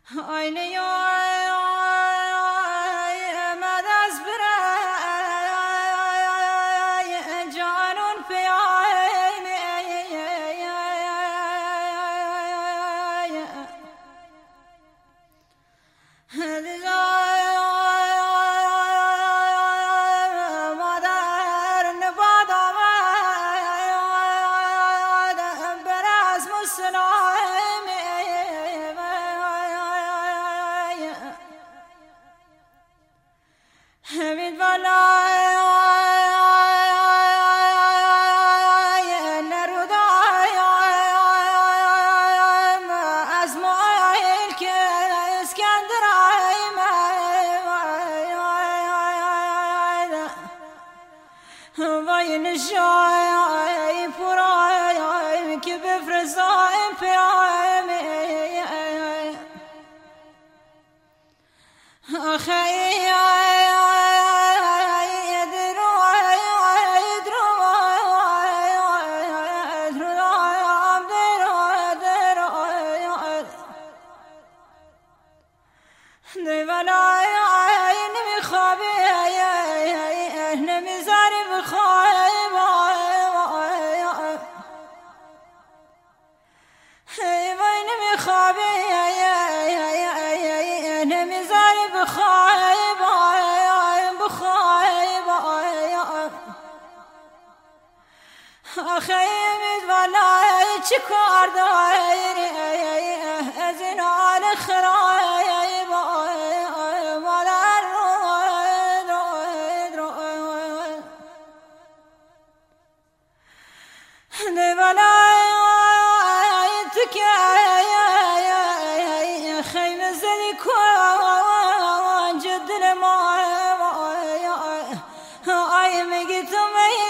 aynı medaz bir canun peyami وای نشای پرای که بفرستم پیام آخه خیمت والای چی کار داری از این حال خرای مادر والای تو که خیمه زدی کن جدل ما آی میگی تو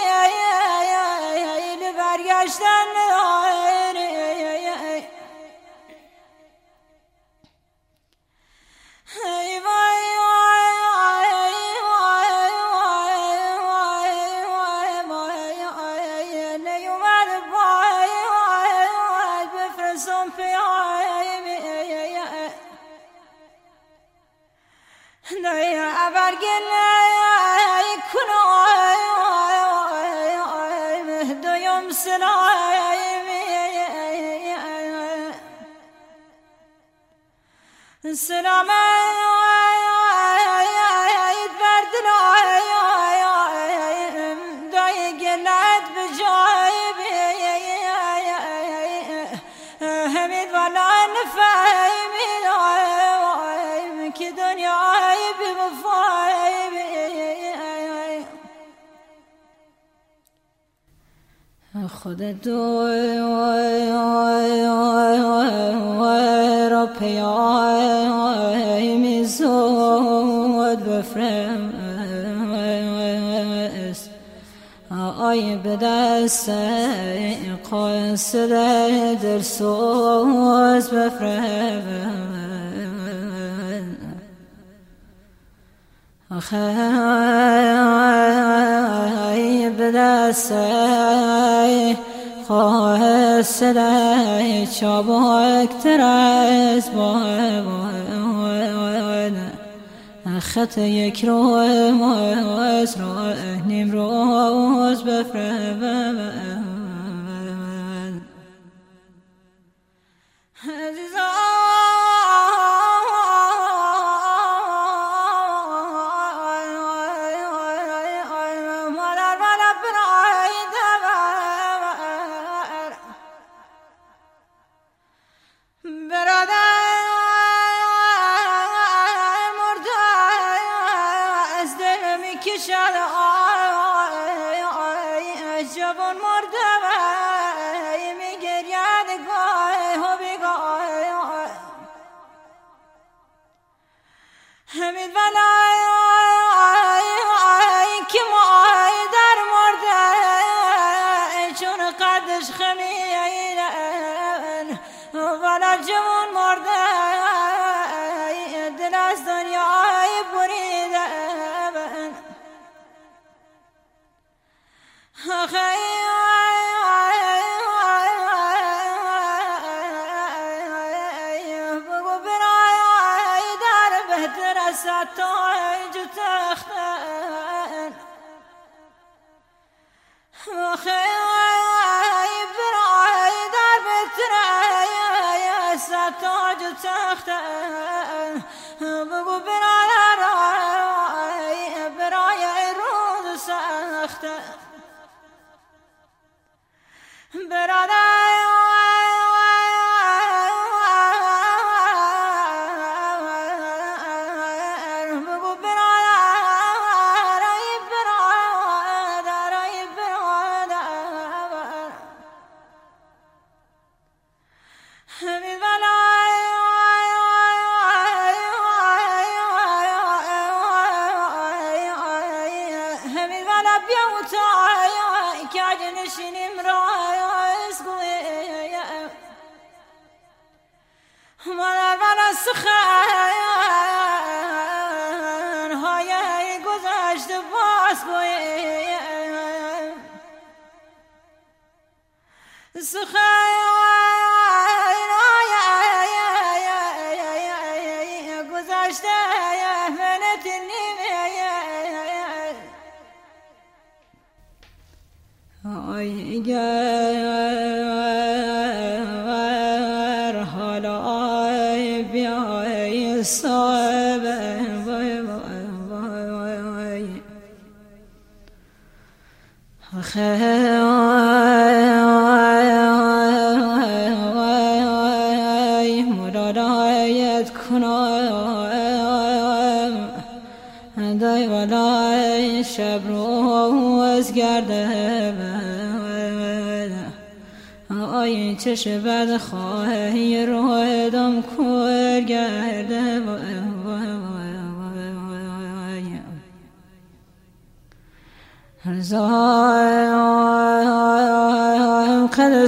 برگشتن سلام بردن دای گلت بجای همین والا نفهمید که دنیای بمفایم خودت را پیامی زود بفرست آی به دست قاصد دلسوز بفرست آی به دست قاصد چابکتر از خط یک روز را نیم روز بفرست جوان مرده میگرید گاه و بیگاه همین ولای که مای در مرده چون قدش خمیرن ولا جوان مرده دل از دنیای بریده بگو برای ستاج تختن وخیای برای در بتره ستاج تختن بگو برای روز سختن نشینیم رایز گویم مادر من سخن های گذشته باز گویم سخن های گذشته من اگر حالا بیای صاحب مرادایت کنم دای ولای شب روز گرده آی چش بد خواهی رو دم کور گرده زایم قد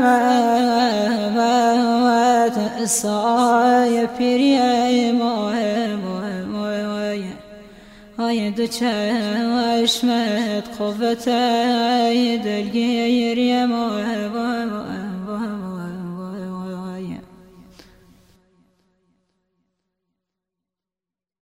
سلمت سای پیری آی دو چشمت قوت دلگیری